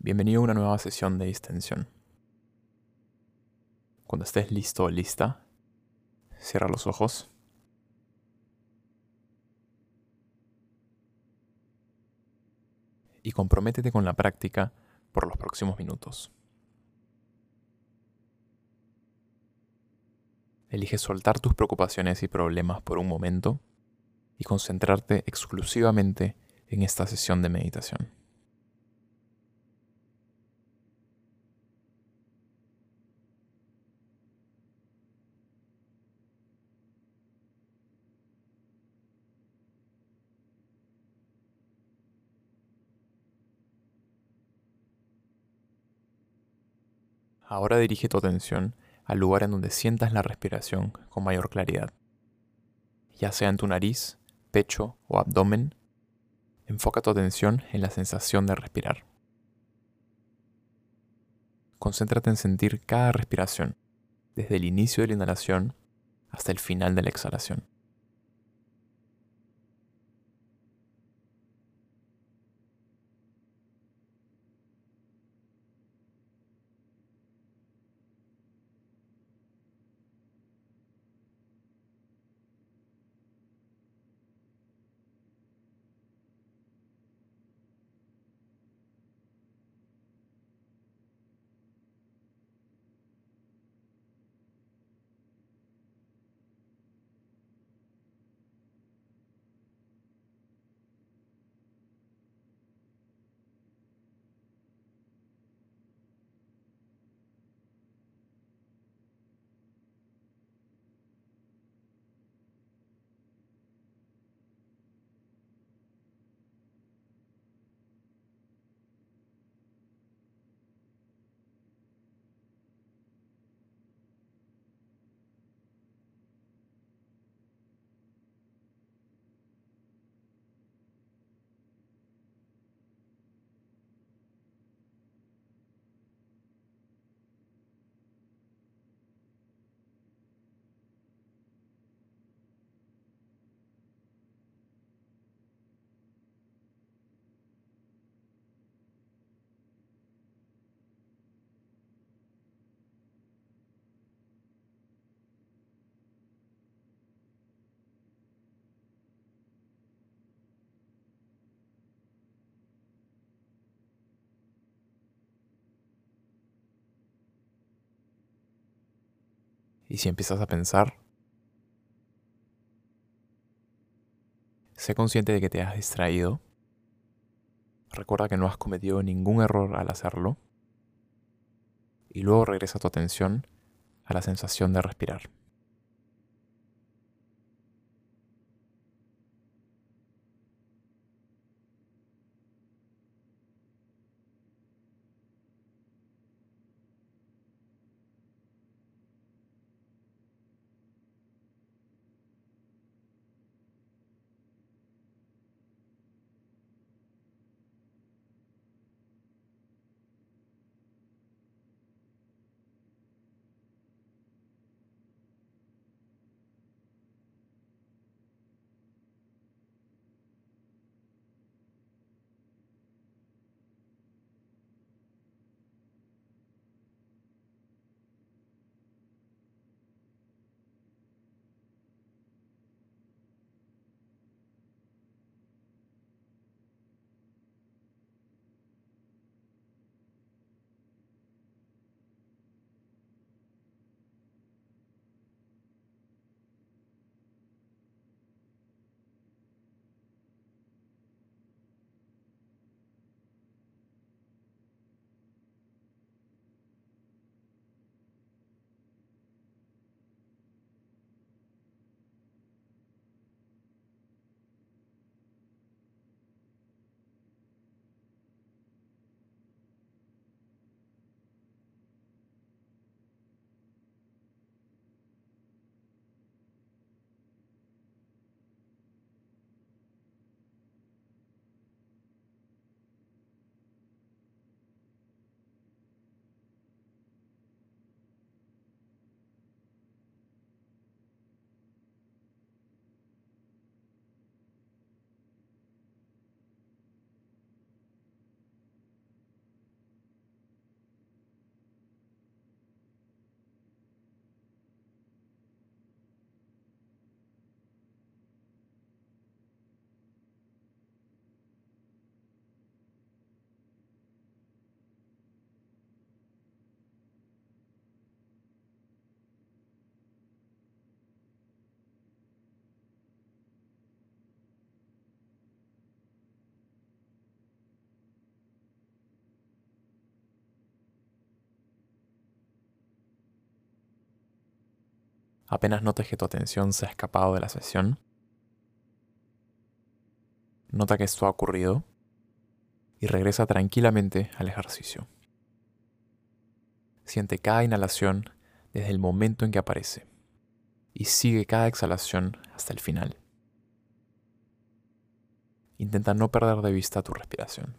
Bienvenido a una nueva sesión de distensión. Cuando estés listo o lista, cierra los ojos y comprométete con la práctica por los próximos minutos. Elige soltar tus preocupaciones y problemas por un momento y concentrarte exclusivamente en esta sesión de meditación. Ahora dirige tu atención al lugar en donde sientas la respiración con mayor claridad. Ya sea en tu nariz, pecho o abdomen, enfoca tu atención en la sensación de respirar. Concéntrate en sentir cada respiración, desde el inicio de la inhalación hasta el final de la exhalación. Y si empiezas a pensar, sé consciente de que te has distraído. Recuerda que no has cometido ningún error al hacerlo. Y luego regresa tu atención a la sensación de respirar. Apenas notes que tu atención se ha escapado de la sesión, nota que esto ha ocurrido y regresa tranquilamente al ejercicio. Siente cada inhalación desde el momento en que aparece y sigue cada exhalación hasta el final. Intenta no perder de vista tu respiración.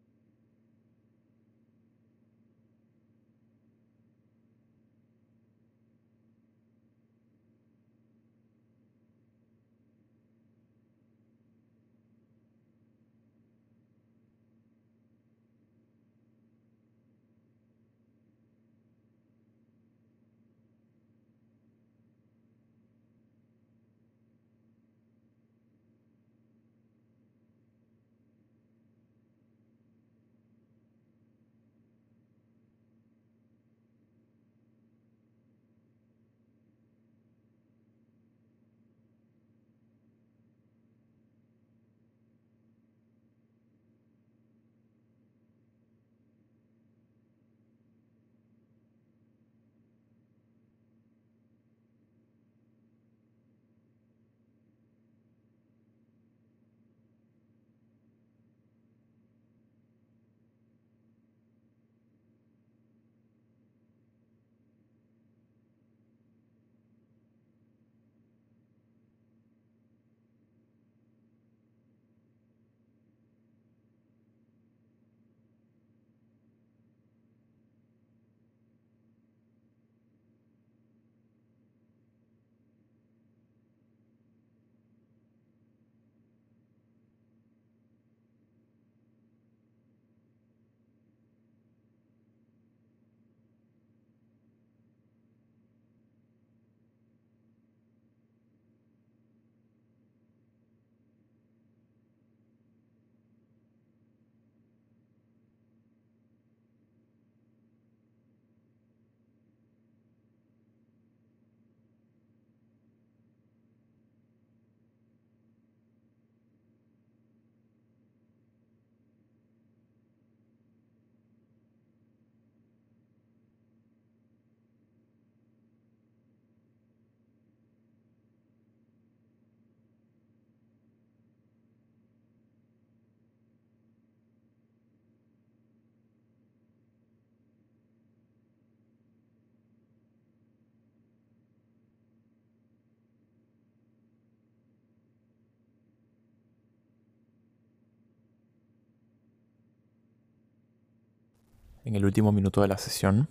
En el último minuto de la sesión,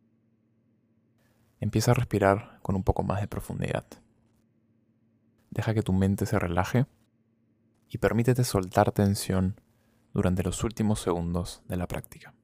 empieza a respirar con un poco más de profundidad. Deja que tu mente se relaje y permítete soltar tensión durante los últimos segundos de la práctica.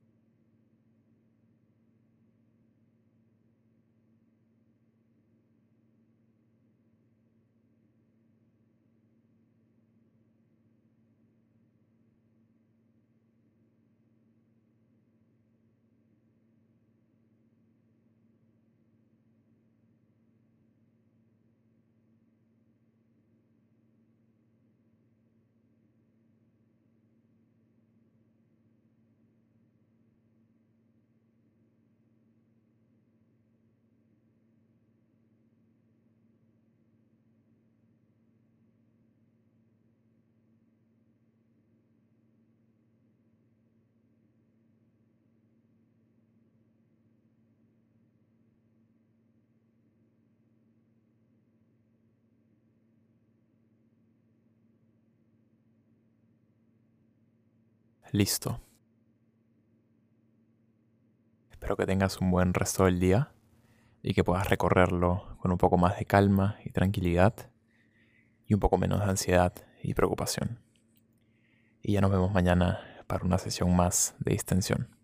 Listo. Espero que tengas un buen resto del día y que puedas recorrerlo con un poco más de calma y tranquilidad y un poco menos de ansiedad y preocupación. Y ya nos vemos mañana para una sesión más de distensión.